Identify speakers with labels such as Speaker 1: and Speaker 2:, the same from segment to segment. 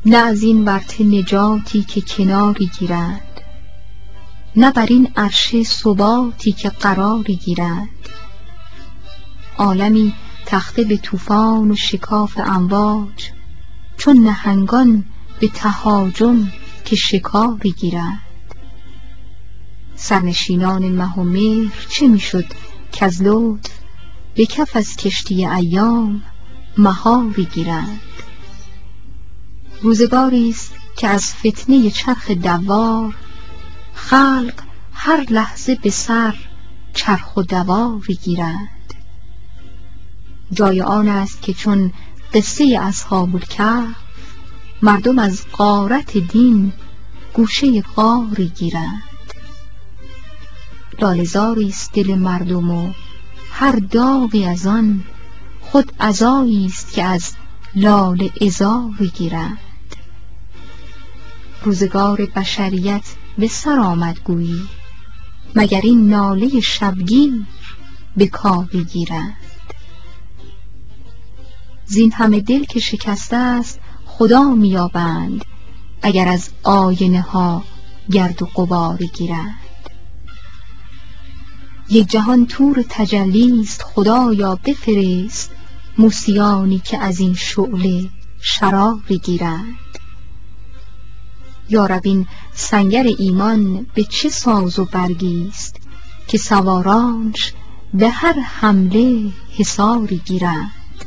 Speaker 1: نه از این ورطه نجاتی که کناری گیرند، نه بر این عرشه ثباتی که قراری گیرند. عالمی تخته به طوفان و شکاف امواج، چون نهنگان به تهاجم که شکاری گیرند. سرنشینان مه و مهر چه میشد کز لطف، به کف از کشتی ایام مهاری گیرند. روزگاری است که از فتنه چرخ دوار، خلق هر لحظه به سر چرخ و دواری گیرند. جای آن است که چون قصه اصحاب الکهف، مردم از غارت دین گوشه غاری گیرند. لاله زاری است دل مردم و هر داغی از آن، خود عزایی است که از لاله عذاری گیرند. روزگار بشریت به سر آمد گویی، مگر این ناله شبگیر به کاری گیرند. زین همه دل که شکسته است خدا میابند، اگر از آینه ها گرد و غباری گیرند. یک جهان طور تجلی است خدایا بفرست، موسیانی که از این شعله شراری گیرند. یا رب این سنگر ایمان به چه ساز و برگی است، که سوارانش به هر حمله حصاری گیرند.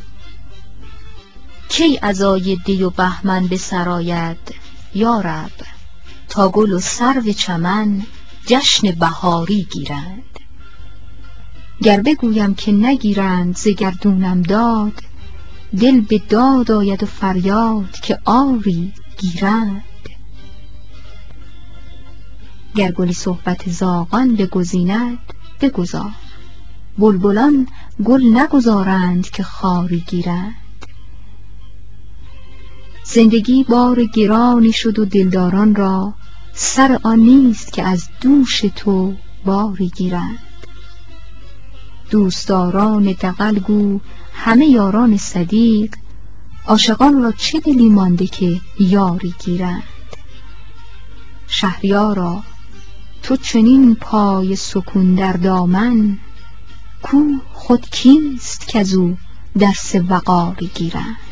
Speaker 1: کی عزای دی و بهمن به سر آید یا رب، تا گل و سرو چمن جشن بهاری گیرند. گر بگویم که نگیرند ز گردونم داد، دل به داد آید و فریاد که آری گیرند. گر گلی صحبت زاغان بگزیند بگذار، بلبلان گل نگذارند که خاری گیرند. زندگی بار گرانی شد و دلداران را، سر آن نیست که از دوش تو باری گیرند. دوستداران دغل گو همه یاران صدیق، عاشقان را چه دلی مانده که یاری گیرند. شهریارا تو چنین پای سکون در دامن، کو خود کیست کزو درس وقاری گیرند.